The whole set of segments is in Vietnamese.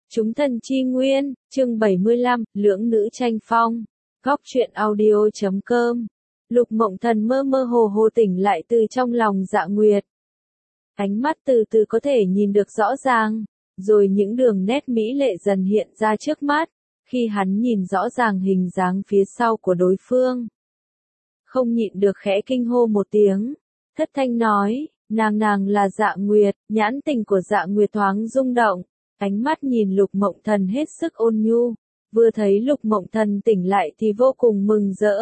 Chúng thần chi nguyên, chương 75, lưỡng nữ tranh phong. Góc truyện audio.com. Lục Mộng Thần mơ mơ hồ hồ tỉnh lại từ trong lòng Dạ Nguyệt. Ánh mắt từ từ có thể nhìn được rõ ràng, rồi những đường nét mỹ lệ dần hiện ra trước mắt, khi hắn nhìn rõ ràng hình dáng phía sau của đối phương. Không nhịn được khẽ kinh hô một tiếng, thất thanh nói, nàng là Dạ Nguyệt. Nhãn tình của Dạ Nguyệt thoáng rung động, ánh mắt nhìn Lục Mộng Thần hết sức ôn nhu, vừa thấy Lục Mộng Thần tỉnh lại thì vô cùng mừng rỡ.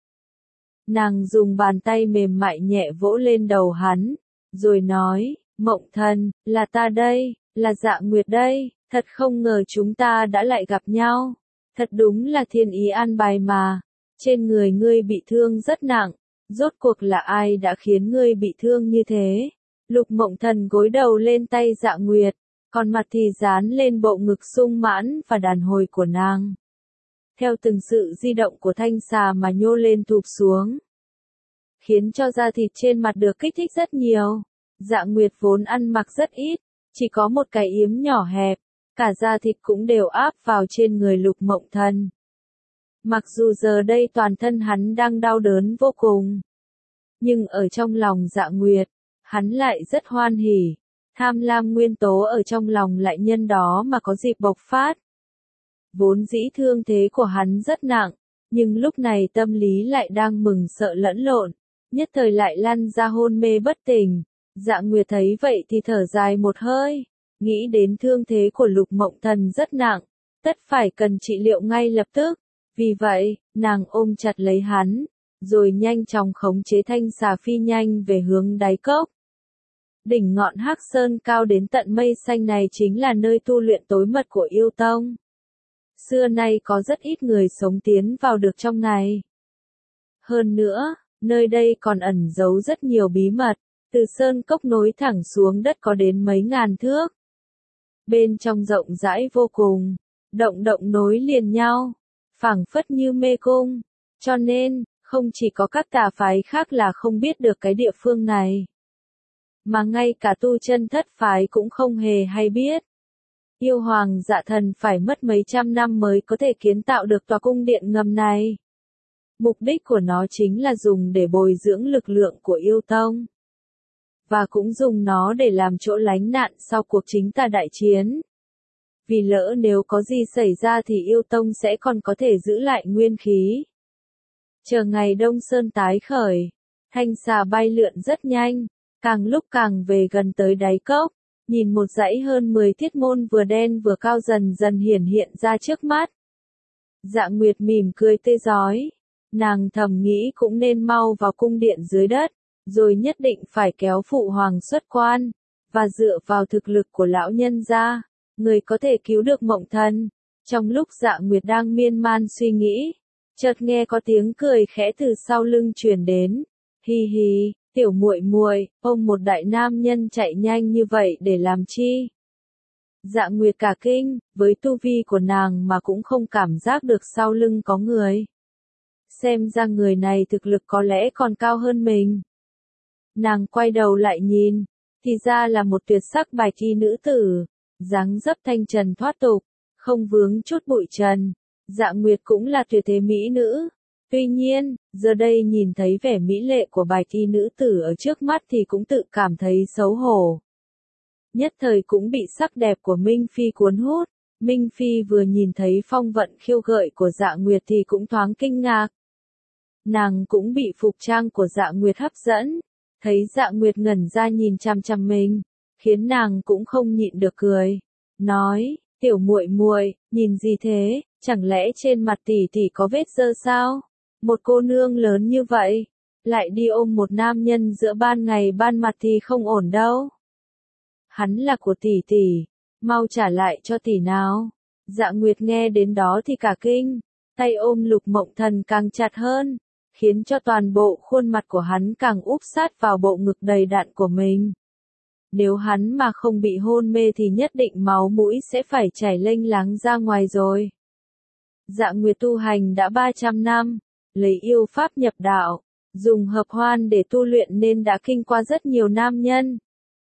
Nàng dùng bàn tay mềm mại nhẹ vỗ lên đầu hắn, rồi nói, Mộng Thần, là ta đây, là Dạ Nguyệt đây, thật không ngờ chúng ta đã lại gặp nhau, thật đúng là thiên ý an bài mà, trên người ngươi bị thương rất nặng, rốt cuộc là ai đã khiến ngươi bị thương như thế? Lục Mộng Thần gối đầu lên tay Dạ Nguyệt, còn mặt thì dán lên bộ ngực sung mãn và đàn hồi của nàng. Theo từng sự di động của thanh xà mà nhô lên thụp xuống, khiến cho da thịt trên mặt được kích thích rất nhiều. Dạ Nguyệt vốn ăn mặc rất ít, chỉ có một cái yếm nhỏ hẹp, cả da thịt cũng đều áp vào trên người Lục Mộng Thần. Mặc dù giờ đây toàn thân hắn đang đau đớn vô cùng, nhưng ở trong lòng Dạ Nguyệt, hắn lại rất hoan hỉ. Tham lam nguyên tố ở trong lòng lại nhân đó mà có dịp bộc phát. Vốn dĩ thương thế của hắn rất nặng, nhưng lúc này tâm lý lại đang mừng sợ lẫn lộn, nhất thời lại lăn ra hôn mê bất tỉnh. Dạ Nguyệt thấy vậy thì thở dài một hơi, nghĩ đến thương thế của Lục Mộng Thần rất nặng, tất phải cần trị liệu ngay lập tức. Vì vậy, nàng ôm chặt lấy hắn, rồi nhanh chóng khống chế thanh xà phi nhanh về hướng đáy cốc. Đỉnh ngọn Hắc Sơn cao đến tận mây xanh này chính là nơi tu luyện tối mật của yêu tông. Xưa nay có rất ít người sống tiến vào được trong này. Hơn nữa, nơi đây còn ẩn giấu rất nhiều bí mật, từ sơn cốc nối thẳng xuống đất có đến mấy ngàn thước. Bên trong rộng rãi vô cùng, động nối liền nhau, phảng phất như mê cung, cho nên, không chỉ có các tà phái khác là không biết được cái địa phương này, mà ngay cả tu chân thất phái cũng không hề hay biết. Yêu hoàng Dạ Thần phải mất mấy trăm năm mới có thể kiến tạo được tòa cung điện ngầm này. Mục đích của nó chính là dùng để bồi dưỡng lực lượng của yêu tông, và cũng dùng nó để làm chỗ lánh nạn sau cuộc chính tà đại chiến. Vì lỡ nếu có gì xảy ra thì yêu tông sẽ còn có thể giữ lại nguyên khí. Chờ ngày Đông Sơn tái khởi, thanh xà bay lượn rất nhanh, càng lúc càng về gần tới đáy cốc, nhìn một dãy hơn 10 thiết môn vừa đen vừa cao dần dần hiện ra trước mắt. Dạ Nguyệt mỉm cười tươi rói, nàng thầm nghĩ cũng nên mau vào cung điện dưới đất, rồi nhất định phải kéo phụ hoàng xuất quan, và dựa vào thực lực của lão nhân gia, người có thể cứu được Mộng Thần. Trong lúc Dạ Nguyệt đang miên man suy nghĩ, chợt nghe có tiếng cười khẽ từ sau lưng truyền đến. Hi hi, tiểu muội muội, ông một đại nam nhân chạy nhanh như vậy để làm chi? Dạ Nguyệt cả kinh, với tu vi của nàng mà cũng không cảm giác được sau lưng có người. Xem ra người này thực lực có lẽ còn cao hơn mình. Nàng quay đầu lại nhìn, thì ra là một tuyệt sắc bạch y nữ tử, dáng dấp thanh trần thoát tục, không vướng chút bụi trần. Dạ Nguyệt cũng là tuyệt thế mỹ nữ. Tuy nhiên, giờ đây nhìn thấy vẻ mỹ lệ của bạch y nữ tử ở trước mắt thì cũng tự cảm thấy xấu hổ. Nhất thời cũng bị sắc đẹp của Minh Phi cuốn hút. Minh Phi vừa nhìn thấy phong vận khiêu gợi của Dạ Nguyệt thì cũng thoáng kinh ngạc. Nàng cũng bị phục trang của Dạ Nguyệt hấp dẫn, thấy Dạ Nguyệt ngẩn ra nhìn chằm chằm mình, khiến nàng cũng không nhịn được cười, nói, tiểu muội muội, nhìn gì thế, chẳng lẽ trên mặt tỷ tỷ có vết dơ sao? Một cô nương lớn như vậy, lại đi ôm một nam nhân giữa ban ngày ban mặt thì không ổn đâu. Hắn là của tỷ tỷ, mau trả lại cho tỷ nào. Dạ Nguyệt nghe đến đó thì cả kinh, tay ôm Lục Mộng Thần càng chặt hơn, khiến cho toàn bộ khuôn mặt của hắn càng úp sát vào bộ ngực đầy đặn của mình. Nếu hắn mà không bị hôn mê thì nhất định máu mũi sẽ phải chảy lênh láng ra ngoài rồi. Dạ Nguyệt tu hành đã 300 năm, lấy yêu pháp nhập đạo, dùng hợp hoan để tu luyện nên đã kinh qua rất nhiều nam nhân.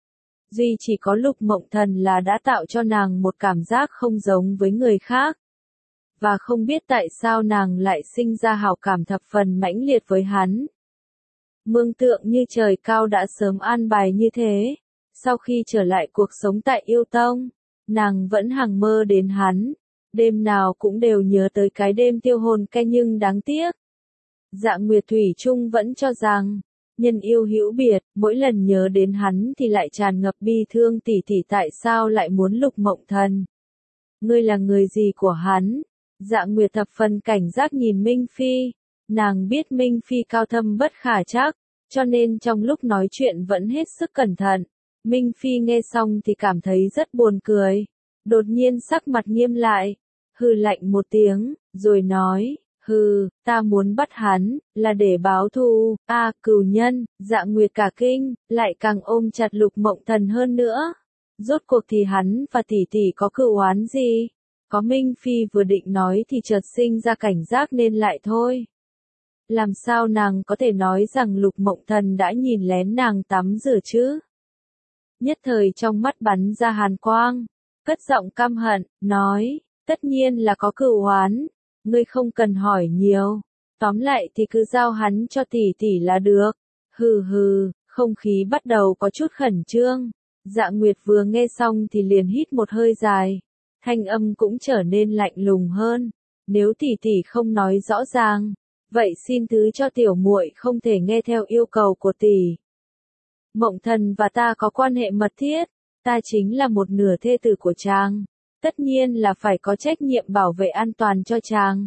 Duy chỉ có Lục Mộng Thần là đã tạo cho nàng một cảm giác không giống với người khác. Và không biết tại sao nàng lại sinh ra hảo cảm thập phần mãnh liệt với hắn. Mường tượng như trời cao đã sớm an bài như thế. Sau khi trở lại cuộc sống tại Yêu Tông, nàng vẫn hằng mơ đến hắn. Đêm nào cũng đều nhớ tới cái đêm tiêu hồn cay nhưng đáng tiếc. Dạ Nguyệt thủy chung vẫn cho rằng, nhân yêu hữu biệt, mỗi lần nhớ đến hắn thì lại tràn ngập bi thương tỷ tỷ tại sao lại muốn Lục Mộng Thần. Ngươi là người gì của hắn? Dạ Nguyệt thập phần cảnh giác nhìn Minh Phi, nàng biết Minh Phi cao thâm bất khả trắc, cho nên trong lúc nói chuyện vẫn hết sức cẩn thận. Minh Phi nghe xong thì cảm thấy rất buồn cười, đột nhiên sắc mặt nghiêm lại, hừ lạnh một tiếng, rồi nói, hừ, ta muốn bắt hắn, là để báo thù, cừu nhân. Dạ Nguyệt cả kinh, lại càng ôm chặt Lục Mộng Thần hơn nữa. Rốt cuộc thì hắn và tỷ tỷ có cừu oán gì? Có Minh Phi vừa định nói thì chợt sinh ra cảnh giác nên lại thôi. Làm sao nàng có thể nói rằng Lục Mộng Thần đã nhìn lén nàng tắm rửa chứ? Nhất thời trong mắt bắn ra hàn quang, cất giọng căm hận, nói, tất nhiên là có cừu oán, ngươi không cần hỏi nhiều, tóm lại thì cứ giao hắn cho tỷ tỷ là được. Hừ hừ, không khí bắt đầu có chút khẩn trương. Dạ Nguyệt vừa nghe xong thì liền hít một hơi dài, thanh âm cũng trở nên lạnh lùng hơn. Nếu tỷ tỷ không nói rõ ràng, vậy xin thứ cho tiểu muội không thể nghe theo yêu cầu của tỷ. Mộng Thần và ta có quan hệ mật thiết, ta chính là một nửa thê tử của chàng, tất nhiên là phải có trách nhiệm bảo vệ an toàn cho chàng.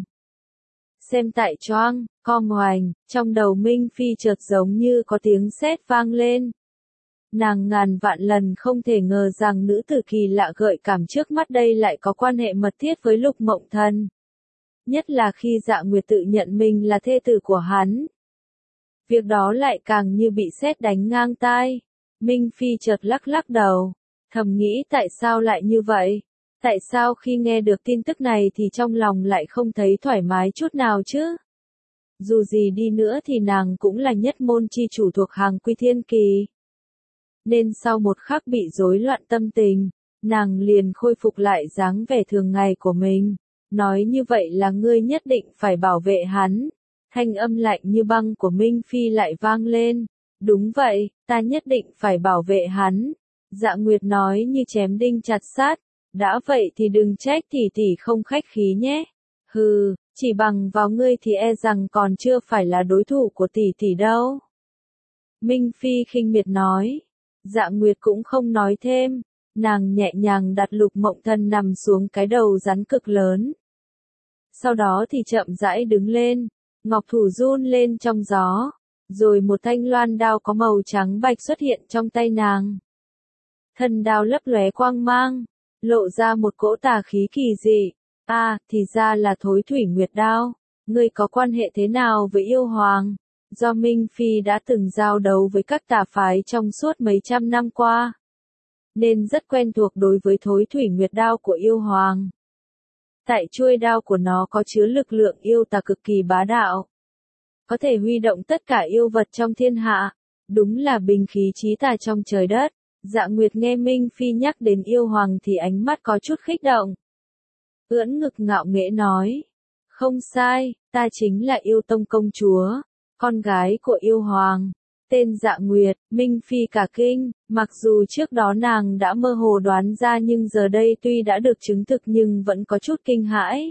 Xem tại choang, com hoành, trong đầu Minh Phi chợt giống như có tiếng sét vang lên. Nàng ngàn vạn lần không thể ngờ rằng nữ tử kỳ lạ gợi cảm trước mắt đây lại có quan hệ mật thiết với Lục Mộng Thần. Nhất là khi Dạ Nguyệt tự nhận mình là thê tử của hắn. Việc đó lại càng như bị sét đánh ngang tai. Minh Phi chợt lắc lắc đầu, thầm nghĩ tại sao lại như vậy? Tại sao khi nghe được tin tức này thì trong lòng lại không thấy thoải mái chút nào chứ? Dù gì đi nữa thì nàng cũng là nhất môn chi chủ thuộc hàng Quy Thiên Kỳ. Nên sau một khắc bị rối loạn tâm tình, nàng liền khôi phục lại dáng vẻ thường ngày của mình. Nói như vậy là ngươi nhất định phải bảo vệ hắn. Thanh âm lạnh như băng của Minh Phi lại vang lên. Đúng vậy, ta nhất định phải bảo vệ hắn. Dạ Nguyệt nói như chém đinh chặt sắt. Đã vậy thì đừng trách tỷ tỷ không khách khí nhé. Hừ, chỉ bằng vào ngươi thì e rằng còn chưa phải là đối thủ của tỷ tỷ đâu. Minh Phi khinh miệt nói. Dạ Nguyệt cũng không nói thêm. Nàng nhẹ nhàng đặt Lục Mộng Thần nằm xuống cái đầu rắn cực lớn. Sau đó thì chậm rãi đứng lên, ngọc thủ run lên trong gió, rồi một thanh loan đao có màu trắng bạch xuất hiện trong tay nàng. Thân đao lấp lóe quang mang, lộ ra một cỗ tà khí kỳ dị. Thì ra là Thối Thủy Nguyệt đao. Ngươi có quan hệ thế nào với yêu hoàng? Do Minh Phi đã từng giao đấu với các tà phái trong suốt mấy trăm năm qua, nên rất quen thuộc đối với Thối Thủy Nguyệt đao của yêu hoàng. Tại chuôi đao của nó có chứa lực lượng yêu tà cực kỳ bá đạo, có thể huy động tất cả yêu vật trong thiên hạ, đúng là binh khí chí tà trong trời đất. Dạ Nguyệt nghe Minh Phi nhắc đến yêu hoàng thì ánh mắt có chút khích động. Ưỡn ngực ngạo nghễ nói, không sai, ta chính là Yêu Tông công chúa, con gái của yêu hoàng, tên Dạ Nguyệt. Minh Phi cả kinh, mặc dù trước đó nàng đã mơ hồ đoán ra nhưng giờ đây tuy đã được chứng thực nhưng vẫn có chút kinh hãi.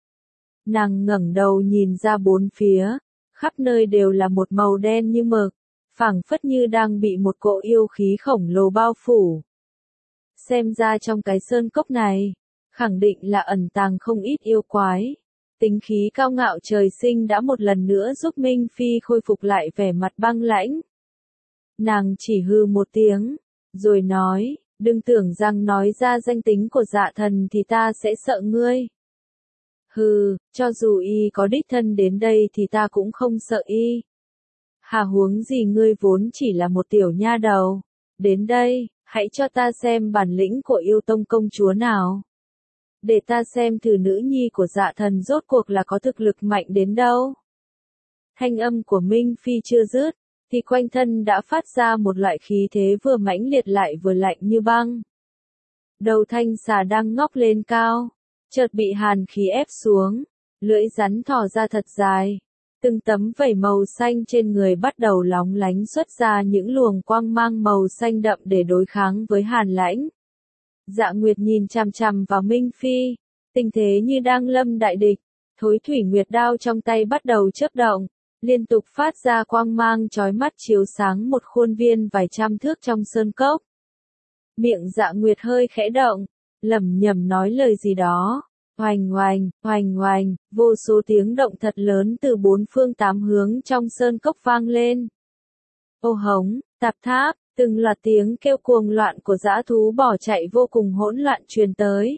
Nàng ngẩng đầu nhìn ra bốn phía, khắp nơi đều là một màu đen như mực, phảng phất như đang bị một cỗ yêu khí khổng lồ bao phủ. Xem ra trong cái sơn cốc này, khẳng định là ẩn tàng không ít yêu quái. Tính khí cao ngạo trời sinh đã một lần nữa giúp Minh Phi khôi phục lại vẻ mặt băng lãnh. Nàng chỉ hừ một tiếng, rồi nói, đừng tưởng rằng nói ra danh tính của Dạ Thần thì ta sẽ sợ ngươi. Hừ, cho dù y có đích thân đến đây thì ta cũng không sợ y. Hà huống gì ngươi vốn chỉ là một tiểu nha đầu. Đến đây, hãy cho ta xem bản lĩnh của Yêu Tông công chúa nào. Để ta xem thử nữ nhi của Dạ Thần rốt cuộc là có thực lực mạnh đến đâu. Thanh âm của Minh Phi chưa dứt, thì quanh thân đã phát ra một loại khí thế vừa mãnh liệt lại vừa lạnh như băng. Đầu thanh xà đang ngóc lên cao, chợt bị hàn khí ép xuống, lưỡi rắn thò ra thật dài. Từng tấm vảy màu xanh trên người bắt đầu lóng lánh xuất ra những luồng quang mang màu xanh đậm để đối kháng với hàn lãnh. Dạ Nguyệt nhìn chằm chằm vào Minh Phi, tình thế như đang lâm đại địch, Thối Thủy Nguyệt đao trong tay bắt đầu chớp động, liên tục phát ra quang mang chói mắt chiếu sáng một khuôn viên vài trăm thước trong sơn cốc. Miệng Dạ Nguyệt hơi khẽ động, lẩm nhẩm nói lời gì đó. Oành oành, oành oành, vô số tiếng động thật lớn từ bốn phương tám hướng trong sơn cốc vang lên. Ô hống, tạp tháp, từng loạt tiếng kêu cuồng loạn của dã thú bỏ chạy vô cùng hỗn loạn truyền tới.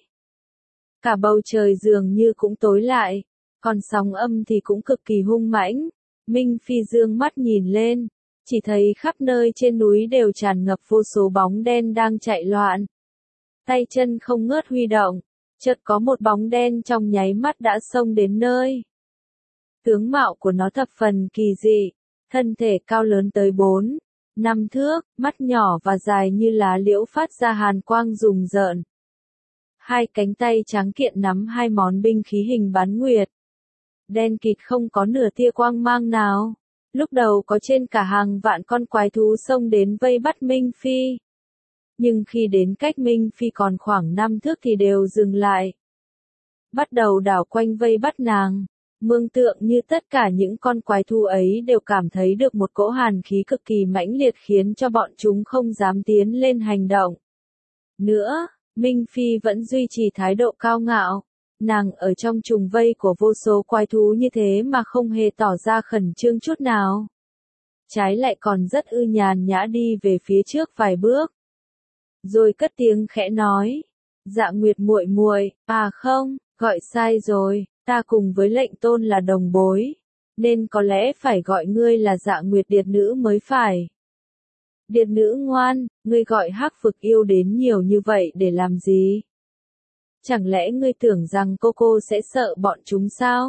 Cả bầu trời dường như cũng tối lại, còn sóng âm thì cũng cực kỳ hung mãnh. Minh Phi dương mắt nhìn lên, chỉ thấy khắp nơi trên núi đều tràn ngập vô số bóng đen đang chạy loạn. Tay chân không ngớt huy động. Chợt có một bóng đen trong nháy mắt đã xông đến nơi. Tướng mạo của nó thập phần kỳ dị, thân thể cao lớn tới 4-5 thước, mắt nhỏ và dài như lá liễu phát ra hàn quang rùng rợn. Hai cánh tay trắng kiện nắm hai món binh khí hình bán nguyệt. Đen kịt không có nửa tia quang mang nào. Lúc đầu có trên cả hàng vạn con quái thú xông đến vây bắt Minh Phi. Nhưng khi đến cách Minh Phi còn khoảng 5 thước thì đều dừng lại. Bắt đầu đảo quanh vây bắt nàng. Mường tượng như tất cả những con quái thú ấy đều cảm thấy được một cỗ hàn khí cực kỳ mãnh liệt khiến cho bọn chúng không dám tiến lên hành động. Nữa, Minh Phi vẫn duy trì thái độ cao ngạo. Nàng ở trong trùng vây của vô số quái thú như thế mà không hề tỏ ra khẩn trương chút nào. Trái lại còn rất nhàn nhã đi về phía trước vài bước. Rồi cất tiếng khẽ nói, Dạ Nguyệt muội muội, à không, gọi sai rồi, ta cùng với lệnh tôn là đồng bối, nên có lẽ phải gọi ngươi là Dạ Nguyệt điệt nữ mới phải. Điệt nữ ngoan, ngươi gọi Hắc Vực Yêu đến nhiều như vậy để làm gì? Chẳng lẽ ngươi tưởng rằng cô sẽ sợ bọn chúng sao?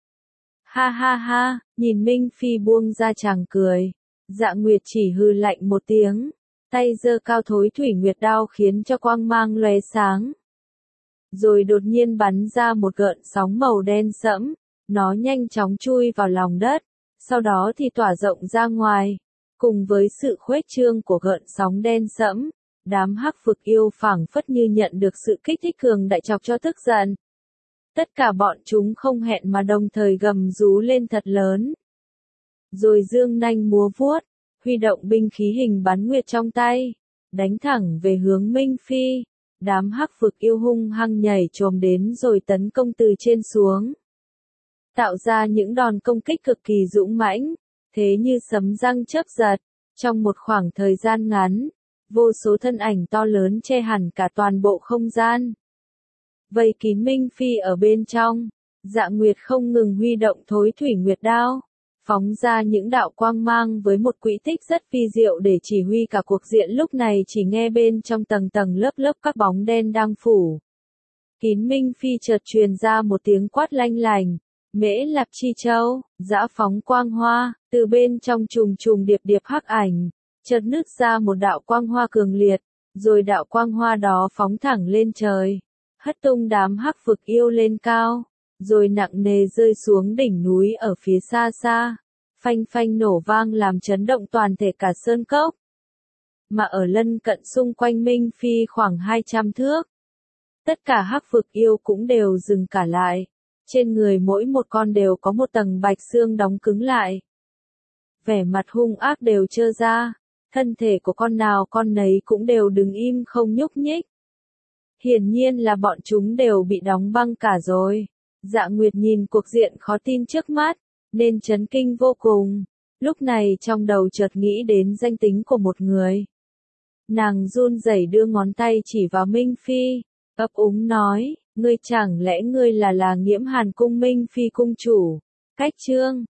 Ha ha ha, nhìn Minh Phi buông ra chàng cười, Dạ Nguyệt chỉ hừ lạnh một tiếng. Tay giơ cao Thối Thủy Nguyệt đao khiến cho quang mang lóe sáng. Rồi đột nhiên bắn ra một gợn sóng màu đen sẫm, nó nhanh chóng chui vào lòng đất, sau đó thì tỏa rộng ra ngoài. Cùng với sự khuếch trương của gợn sóng đen sẫm, đám Hắc Vực Yêu phảng phất như nhận được sự kích thích cường đại chọc cho tức giận. Tất cả bọn chúng không hẹn mà đồng thời gầm rú lên thật lớn. Rồi dương nanh múa vuốt, huy động binh khí hình bán nguyệt trong tay, đánh thẳng về hướng Minh Phi. Đám Hắc Vực Yêu hung hăng nhảy chồm đến rồi tấn công từ trên xuống. Tạo ra những đòn công kích cực kỳ dũng mãnh, thế như sấm răng chớp giật. Trong một khoảng thời gian ngắn, vô số thân ảnh to lớn che hẳn cả toàn bộ không gian. Vây kín Minh Phi ở bên trong, Dạ Nguyệt không ngừng huy động Thối Thủy Nguyệt đao, phóng ra những đạo quang mang với một quỹ tích rất vi diệu để chỉ huy cả cuộc diện. Lúc này chỉ nghe bên trong tầng tầng lớp lớp các bóng đen đang phủ kín Minh Phi chợt truyền ra một tiếng quát lanh lành, Mễ Lạp Chi Châu, dã phóng quang hoa, từ bên trong trùng trùng điệp điệp hắc ảnh, chợt nứt ra một đạo quang hoa cường liệt, rồi đạo quang hoa đó phóng thẳng lên trời, hất tung đám Hắc Vực Yêu lên cao, rồi nặng nề rơi xuống đỉnh núi ở phía xa xa, phanh phanh nổ vang làm chấn động toàn thể cả sơn cốc. Mà ở lân cận xung quanh Minh Phi khoảng 200 thước, tất cả Hắc Vực Yêu cũng đều dừng cả lại. Trên người mỗi một con đều có một tầng bạch xương đóng cứng lại. Vẻ mặt hung ác đều trơ ra, thân thể của con nào con nấy cũng đều đứng im không nhúc nhích. Hiển nhiên là bọn chúng đều bị đóng băng cả rồi. Dạ Nguyệt nhìn cuộc diện khó tin trước mắt, nên chấn kinh vô cùng. Lúc này trong đầu chợt nghĩ đến danh tính của một người. Nàng run rẩy đưa ngón tay chỉ vào Minh Phi, ấp úng nói, ngươi chẳng lẽ ngươi là Nghiễm Hàn Cung Minh Phi cung chủ, Cách Trương.